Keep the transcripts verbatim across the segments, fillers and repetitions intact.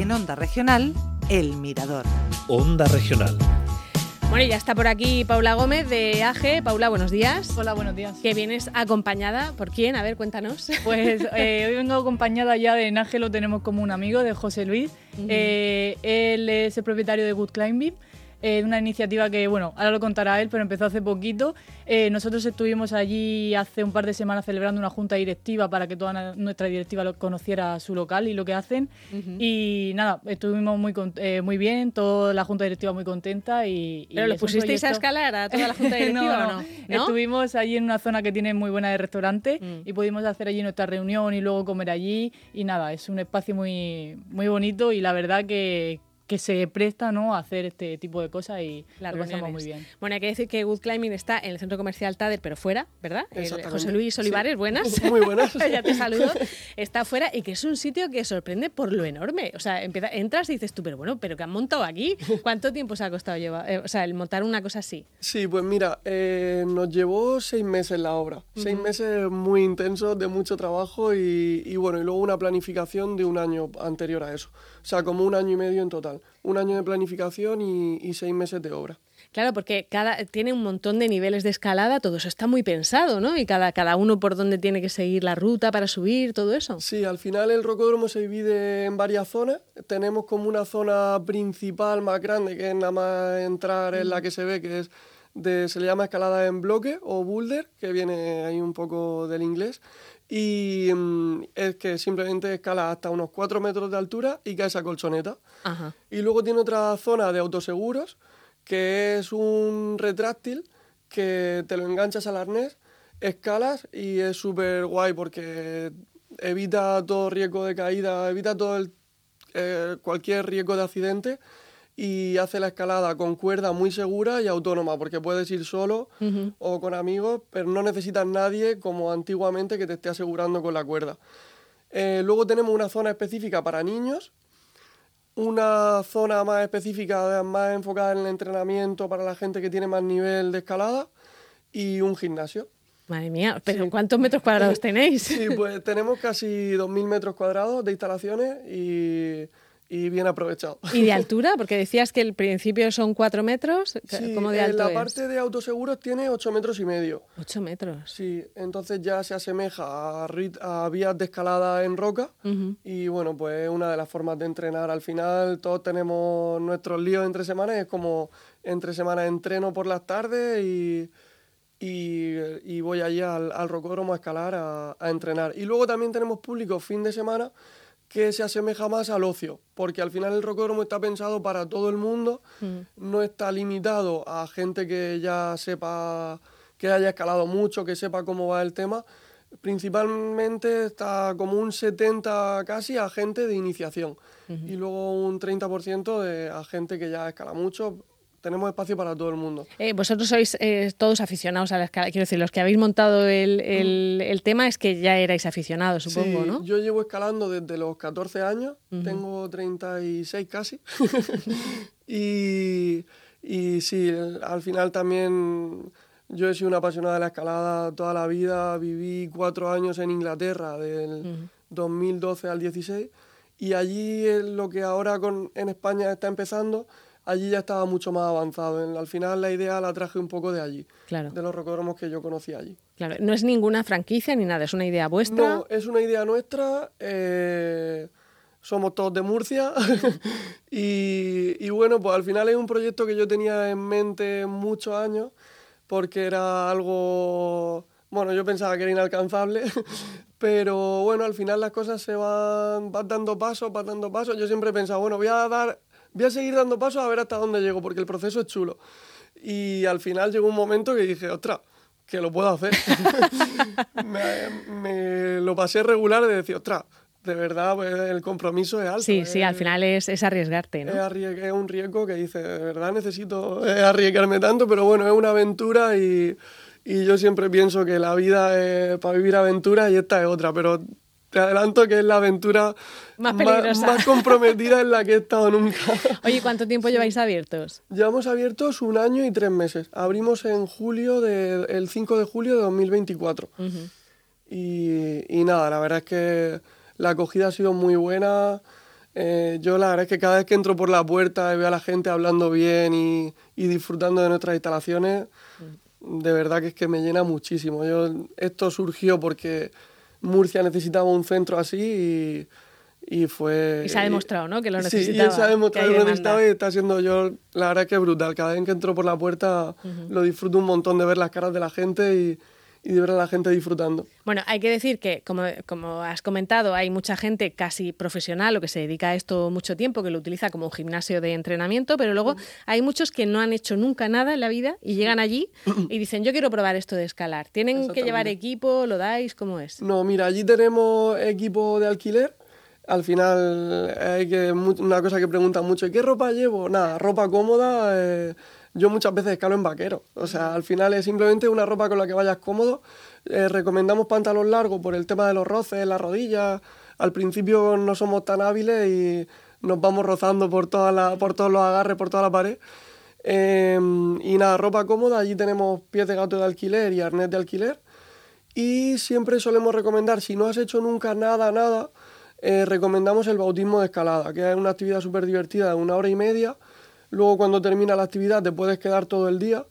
en Onda Regional, El Mirador. Onda Regional. Bueno, y ya está por aquí Paula Gómez de A G. Paula, buenos días. Hola, buenos días. Que vienes acompañada, ¿por quién? A ver, cuéntanos. Pues eh, hoy vengo acompañada ya de Naje, lo tenemos como un amigo, de José Luis. Uh-huh. Eh, él es el propietario de Good Climbing, eh, una iniciativa que, bueno, ahora lo contará él, pero empezó hace poquito. Eh, nosotros estuvimos allí hace un par de semanas celebrando una junta directiva para que toda nuestra directiva lo conociera su local y lo que hacen. Uh-huh. Y nada, estuvimos muy eh, muy bien, toda la junta directiva muy contenta. Y, ¿Pero y lo pusisteis proyecto... a escalar a toda la junta directiva no, o no? no? Estuvimos allí en una zona que tiene muy buena de restaurante mm. y pudimos hacer allí nuestra reunión y luego comer allí. Y nada, es un espacio muy, muy bonito y la verdad que... que se presta, ¿no?, a hacer este tipo de cosas y Las lo pasamos reuniones. muy bien. Bueno, hay que decir que Good Climbing está en el centro comercial Tader, pero fuera, ¿verdad? José Luis Olivares, sí. Buenas. Muy buenas. Ya te saludo. Está fuera y que es un sitio que sorprende por lo enorme. O sea, empieza, entras y dices tú, pero bueno, ¿pero qué han montado aquí? ¿Cuánto tiempo se ha costado llevar, eh, o sea, el montar una cosa así? Sí, pues mira, eh, nos llevó seis meses la obra. Uh-huh. Seis meses muy intensos, de mucho trabajo y, y bueno, y luego una planificación de un año anterior a eso. O sea, como un año y medio en total. Un año de planificación y, y seis meses de obra. Claro, porque cada tiene un montón de niveles de escalada, todo eso está muy pensado, ¿no? Y cada, cada uno por dónde tiene que seguir la ruta para subir, todo eso. Sí, al final el rocódromo se divide en varias zonas. Tenemos como una zona principal más grande, que es nada más entrar, en la que se ve, que es de, se le llama escalada en bloque o boulder, que viene ahí un poco del inglés. Y um, es que simplemente escala hasta unos cuatro metros de altura y cae esa colchoneta. Ajá. Y luego tiene otra zona de autoseguros, que es un retráctil que te lo enganchas al arnés, escalas y es súper guay porque evita todo riesgo de caída, evita todo el, eh, cualquier riesgo de accidente y hace la escalada con cuerda muy segura y autónoma, porque puedes ir solo uh-huh. o con amigos, pero no necesitas nadie como antiguamente que te esté asegurando con la cuerda. Eh, luego tenemos una zona específica para niños, una zona más específica, más enfocada en el entrenamiento para la gente que tiene más nivel de escalada y un gimnasio. Madre mía, ¿pero sí. cuántos metros cuadrados tenéis? Sí, pues tenemos casi dos mil metros cuadrados de instalaciones y... y bien aprovechado. ¿Y de altura? Porque decías que el principio son cuatro metros. Sí, ¿Cómo de alto la es? parte de autoseguros tiene ocho metros y medio. ¿Ocho metros? Sí, entonces ya se asemeja a, rit- a vías de escalada en roca uh-huh. y bueno, pues es una de las formas de entrenar. Al final todos tenemos nuestros líos entre semanas, es como entre semanas entreno por las tardes y, y, y voy allí al, al rocódromo a escalar, a, a entrenar. Y luego también tenemos público fin de semana que se asemeja más al ocio, porque al final el rocódromo está pensado para todo el mundo, mm. no está limitado a gente que ya sepa, que haya escalado mucho, que sepa cómo va el tema. Principalmente está como un setenta casi a gente de iniciación uh-huh. y luego un treinta por ciento de, a gente que ya escala mucho. Tenemos espacio para todo el mundo. Eh, vosotros sois eh, todos aficionados a la escalada. Quiero decir, los que habéis montado el, el, el tema es que ya erais aficionados, supongo, sí, ¿no? Yo llevo escalando desde los catorce años, uh-huh. tengo treinta y seis casi. y, y sí, al final también yo he sido una apasionada de la escalada toda la vida. Viví cuatro años en Inglaterra, del uh-huh. dos mil doce al dieciséis. Y allí es lo que ahora con, en España está empezando. Allí ya estaba mucho más avanzado. Al final la idea la traje un poco de allí, claro. de los rocódromos que yo conocí allí. Claro, no es ninguna franquicia ni nada, es una idea vuestra. No, es una idea nuestra. Eh, somos todos de Murcia. y, y bueno, pues al final es un proyecto que yo tenía en mente muchos años, porque era algo... Bueno, yo pensaba que era inalcanzable, pero bueno, al final las cosas se van, van dando pasos, van dando pasos. Yo siempre he pensado, bueno, voy a dar... Voy a seguir dando pasos a ver hasta dónde llego, porque el proceso es chulo. Y al final llegó un momento que dije, ostras, que lo puedo hacer. me, me lo pasé regular de decir, ostras, de verdad, pues el compromiso es alto. Sí, es, sí, al final es, es arriesgarte, ¿no? Es, arrie- es un riesgo que dice, de verdad necesito arriesgarme tanto, pero bueno, es una aventura y, y yo siempre pienso que la vida es para vivir aventuras y esta es otra, pero... Te adelanto que es la aventura más, más, más comprometida en la que he estado nunca. Oye, ¿cuánto tiempo sí. lleváis abiertos? Llevamos abiertos un año y tres meses. Abrimos en julio, de, el cinco de julio de dos mil veinticuatro. Uh-huh. Y, y nada, la verdad es que la acogida ha sido muy buena. Eh, yo la verdad es que cada vez que entro por la puerta y veo a la gente hablando bien y, y disfrutando de nuestras instalaciones, de verdad que es que me llena muchísimo. Yo, esto surgió porque Murcia necesitaba un centro así y, y fue... Y se ha demostrado, ¿no? Que lo necesitaba. Sí, y se ha demostrado que, que lo necesitaba y está siendo yo, la verdad que es brutal. Cada vez que entro por la puerta uh-huh. lo disfruto un montón de ver las caras de la gente y... y de ver a la gente disfrutando. Bueno, hay que decir que, como, como has comentado, hay mucha gente casi profesional o que se dedica a esto mucho tiempo, que lo utiliza como un gimnasio de entrenamiento, pero luego hay muchos que no han hecho nunca nada en la vida y llegan allí y dicen, yo quiero probar esto de escalar. ¿Tienen que llevar equipo? ¿Lo dais? ¿Cómo es? No, mira, allí tenemos equipo de alquiler. Al final hay que una cosa que preguntan mucho, ¿qué ropa llevo? Nada, ropa cómoda. Eh, yo muchas veces escalo en vaquero. O sea, al final es simplemente una ropa con la que vayas cómodo. Eh, recomendamos pantalón largo por el tema de los roces, las rodillas. Al principio no somos tan hábiles y nos vamos rozando por, toda la, por todos los agarres, por toda la pared. Eh, y nada, ropa cómoda. Allí tenemos pies de gato de alquiler y arnés de alquiler. Y siempre solemos recomendar, si no has hecho nunca nada, nada, eh, recomendamos el bautismo de escalada, que es una actividad súper divertida de una hora y media. Luego cuando termina la actividad te puedes quedar todo el día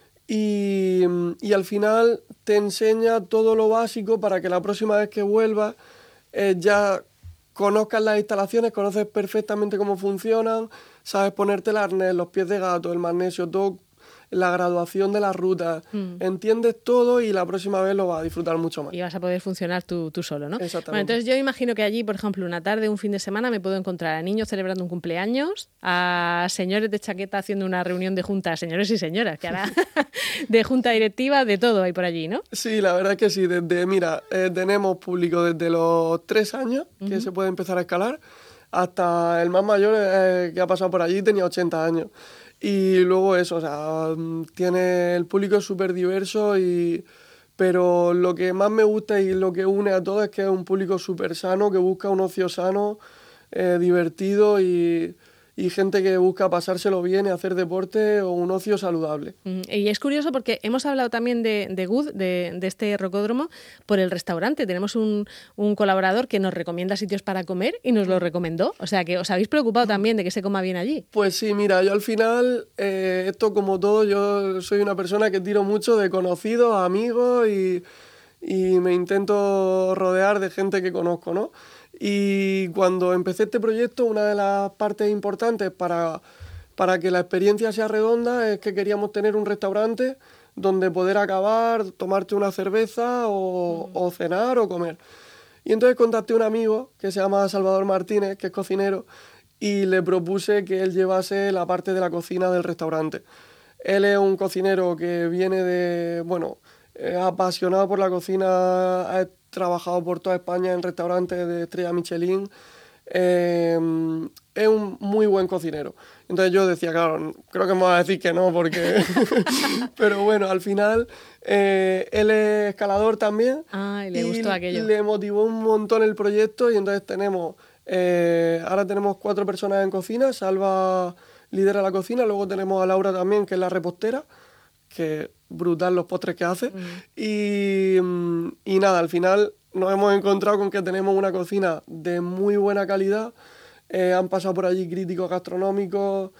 y, y al final te enseña todo lo básico para que la próxima vez que vuelvas eh, ya conozcas las instalaciones, conoces perfectamente cómo funcionan, sabes ponerte el arnés, los pies de gato, el magnesio, todo, la graduación de las rutas, mm. entiendes todo y la próxima vez lo vas a disfrutar mucho más. Y vas a poder funcionar tú, tú solo, ¿no? Exactamente. Bueno, entonces yo imagino que allí, por ejemplo, una tarde, un fin de semana, me puedo encontrar a niños celebrando un cumpleaños, a señores de chaqueta haciendo una reunión de junta, señores y señoras, que ahora de junta directiva, de todo hay por allí, ¿no? Sí, la verdad es que sí. Desde, mira, eh, tenemos público desde los tres años, que uh-huh. se puede empezar a escalar, hasta el más mayor eh, que ha pasado por allí tenía ochenta años. Y luego eso, o sea, tiene el público es súper diverso, y, pero lo que más me gusta y lo que une a todos es que es un público súper sano, que busca un ocio sano, eh, divertido y, y gente que busca pasárselo bien y hacer deporte o un ocio saludable. Y es curioso porque hemos hablado también de, de Good, de, de este rocódromo, por el restaurante. Tenemos un, un colaborador que nos recomienda sitios para comer y nos lo recomendó. O sea que os habéis preocupado también de que se coma bien allí. Pues sí, mira, yo al final, eh, esto como todo, yo soy una persona que tiro mucho de conocidos, amigos y, y me intento rodear de gente que conozco, ¿no? Y cuando empecé este proyecto, una de las partes importantes para, para que la experiencia sea redonda es que queríamos tener un restaurante donde poder acabar, tomarte una cerveza o, mm. o cenar o comer. Y entonces contacté a un amigo que se llama Salvador Martínez, que es cocinero, y le propuse que él llevase la parte de la cocina del restaurante. Él es un cocinero que viene de, bueno, es apasionado por la cocina, ha trabajado por toda España en restaurantes de estrella Michelin, eh, es un muy buen cocinero. Entonces yo decía, claro, creo que me va a decir que no, porque... Pero bueno, al final eh, él es escalador también. Ah, y le gustó aquello. Le motivó un montón el proyecto y entonces tenemos, eh, ahora tenemos cuatro personas en cocina, Salva lidera la cocina, luego tenemos a Laura también, que es la repostera, que brutal los postres que hace. Mm. Y, y nada, al final nos hemos encontrado con que tenemos una cocina de muy buena calidad. Eh, han pasado por allí críticos gastronómicos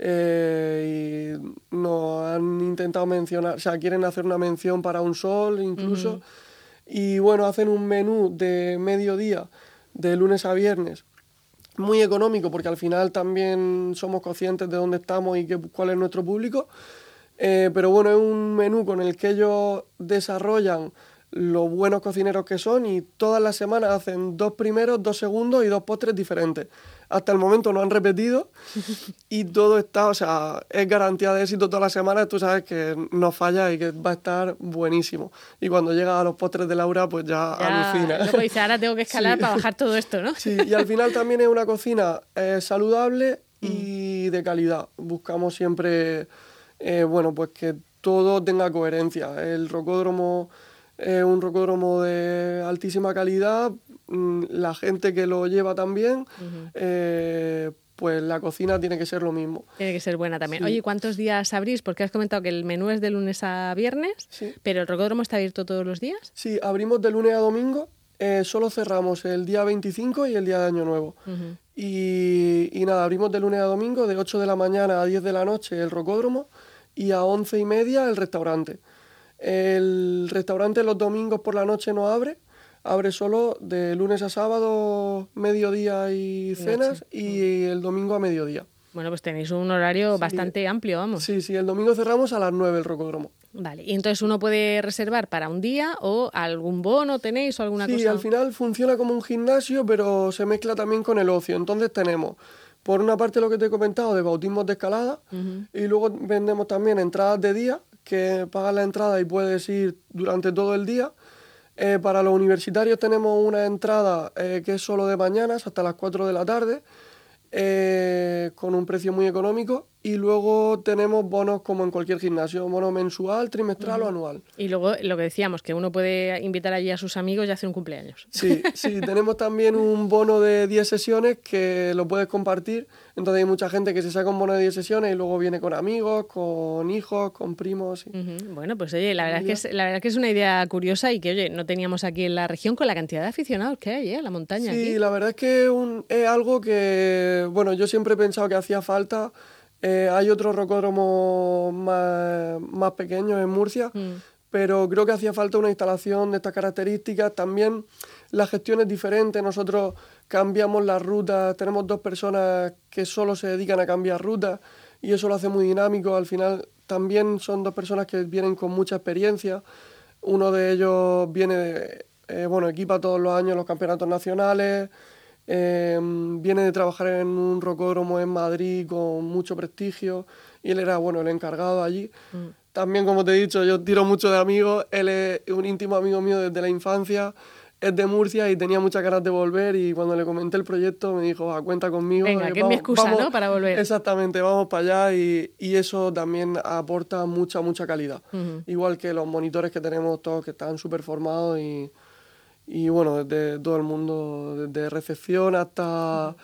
eh, y nos han intentado mencionar, o sea, quieren hacer una mención para un sol incluso. Mm. Y bueno, hacen un menú de mediodía, de lunes a viernes, muy económico, porque al final también somos conscientes de dónde estamos y qué, cuál es nuestro público. Eh, pero bueno, es un menú con el que ellos desarrollan los buenos cocineros que son y todas las semanas hacen dos primeros, dos segundos y dos postres diferentes. Hasta el momento no han repetido y todo está, o sea, es garantía de éxito todas las semanas. Tú sabes que no falla y que va a estar buenísimo. Y cuando llega a los postres de Laura, pues ya, ya alucina. Luego dice, ahora tengo que escalar sí. para bajar todo esto, ¿no? Sí, y al final también es una cocina eh, saludable y de calidad. Buscamos siempre... Eh, bueno, pues que todo tenga coherencia. El rocódromo es eh, un rocódromo de altísima calidad, mm, la gente que lo lleva también, uh-huh. eh, pues la cocina tiene que ser lo mismo. Tiene que ser buena también. Sí. Oye, ¿cuántos días abrís? Porque has comentado que el menú es de lunes a viernes, sí. pero ¿el rocódromo está abierto todos los días? Sí, abrimos de lunes a domingo, eh, solo cerramos el día veinticinco y el día de Año Nuevo. Uh-huh. Y, y nada, abrimos de lunes a domingo, de ocho de la mañana a diez de la noche el rocódromo y a once y media el restaurante. El restaurante los domingos por la noche no abre, abre solo de lunes a sábado, mediodía y cenas, y el domingo a mediodía. Bueno, pues tenéis un horario Sí. bastante amplio, vamos. Sí, sí, el domingo cerramos a las nueve el rocódromo. Vale, y entonces uno puede reservar para un día o algún bono tenéis o alguna Sí, cosa. al final funciona como un gimnasio, pero se mezcla también con el ocio. Entonces tenemos, por una parte lo que te he comentado de bautismos de escalada, Ujú. y luego vendemos también entradas de día, que pagas la entrada y puedes ir durante todo el día. Eh, para los universitarios tenemos una entrada eh, que es solo de mañanas hasta las cuatro de la tarde, eh, con un precio muy económico, y luego tenemos bonos como en cualquier gimnasio, bono mensual, trimestral o anual. Y luego lo que decíamos, que uno puede invitar allí a sus amigos y hacer un cumpleaños. Sí, sí, tenemos también un bono de diez sesiones que lo puedes compartir. Entonces hay mucha gente que se saca un bono de diez sesiones y luego viene con amigos, con hijos, con primos. Sí. Ujú. Bueno, pues oye, la verdad, es que es, la verdad es que es una idea curiosa y que, oye, no teníamos aquí en la región con la cantidad de aficionados que hay, ¿eh? La montaña Sí, aquí. la verdad es que un- es algo que, bueno, yo siempre he pensado que hacía falta. Eh, hay otros rocódromos más, más pequeños en Murcia, Mm. pero creo que hacía falta una instalación de estas características. También la gestión es diferente, nosotros cambiamos las rutas, tenemos dos personas que solo se dedican a cambiar rutas y eso lo hace muy dinámico. Al final también son dos personas que vienen con mucha experiencia. Uno de ellos viene, de, eh, bueno, equipa todos los años los campeonatos nacionales, eh, viene de trabajar en un rocódromo en Madrid con mucho prestigio y él era, bueno, el encargado allí. Mm. También, como te he dicho, yo tiro mucho de amigos, él es un íntimo amigo mío desde la infancia, es de Murcia y tenía muchas ganas de volver, y cuando le comenté el proyecto me dijo, ah, cuenta conmigo. Venga, eh, que es mi excusa, ¿no?, para volver. Exactamente, vamos para allá, y, y eso también aporta mucha, mucha calidad. Ujú. Igual que los monitores que tenemos todos que están súper formados y, y bueno, desde todo el mundo, desde recepción hasta...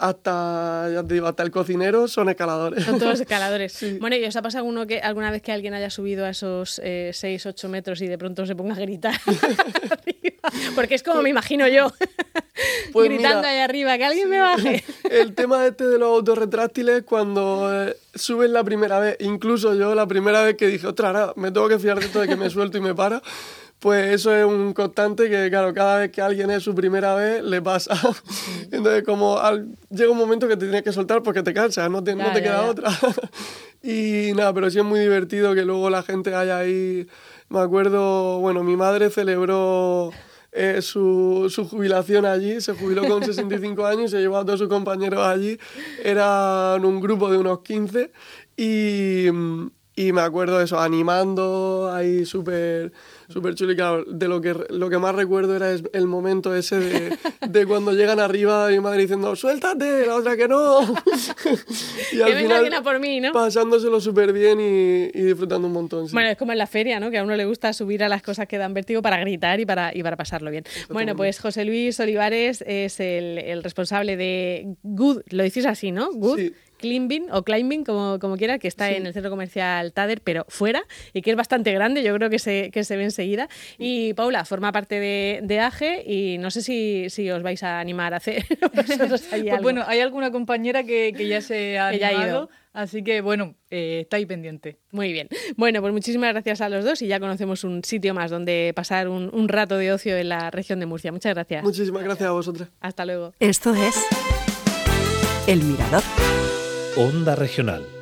hasta, ya te digo, hasta el cocinero son escaladores. Son todos escaladores. Sí. Bueno, ¿y os ha pasado alguno que, alguna vez que alguien haya subido a esos eh, seis, ocho metros y de pronto se ponga a gritar arriba? Porque es como me imagino yo, Pues gritando mira, ahí arriba, que alguien me baje. El tema este de los autorretráctiles, cuando eh, suben la primera vez, incluso yo la primera vez que dije, ostras, ahora me tengo que fiar de esto de que me suelto y me para, pues eso es un constante que, claro, cada vez que alguien es su primera vez, le pasa. Entonces, como al, llega un momento que te tienes que soltar porque te cansas, no te, Ya, no te ya, queda ya. otra. Y nada, pero sí es muy divertido que luego la gente haya ahí... Me acuerdo, bueno, mi madre celebró... Eh, su, su jubilación allí, se jubiló con sesenta y cinco años y se llevó a todos sus compañeros allí, eran un grupo de unos quince y, y me acuerdo de eso, animando ahí súper súper chulo, y claro, de lo que, lo que más recuerdo era es el momento ese de, de cuando llegan arriba y mi madre diciendo ¡suéltate! La otra que no. Y Que venga alguien a por mí, ¿no? pasándoselo súper bien y, y disfrutando un montón. Sí. Bueno, es como en la feria, ¿no? Que a uno le gusta subir a las cosas que dan vértigo para gritar y para, y para pasarlo bien. Bueno, pues José Luis Olivares es el, el responsable de Good, lo decís así, ¿no? Good Sí. Climbing o Climbing, como, como quiera, que está Sí. en el centro comercial Tader, pero fuera, y que es bastante grande, yo creo que se, que se ve enseguida. Y Paula forma parte de, de A G E y no sé si, si os vais a animar a hacer vosotros ahí Pues algo. bueno, hay alguna compañera que, que ya se ha Que ya ha animado, ido. así que bueno, eh, está ahí pendiente. Muy bien. Bueno, pues muchísimas gracias a los dos y ya conocemos un sitio más donde pasar un, un rato de ocio en la región de Murcia. Muchas gracias. Muchísimas gracias a vosotras. Hasta luego. Esto es El Mirador. Onda Regional.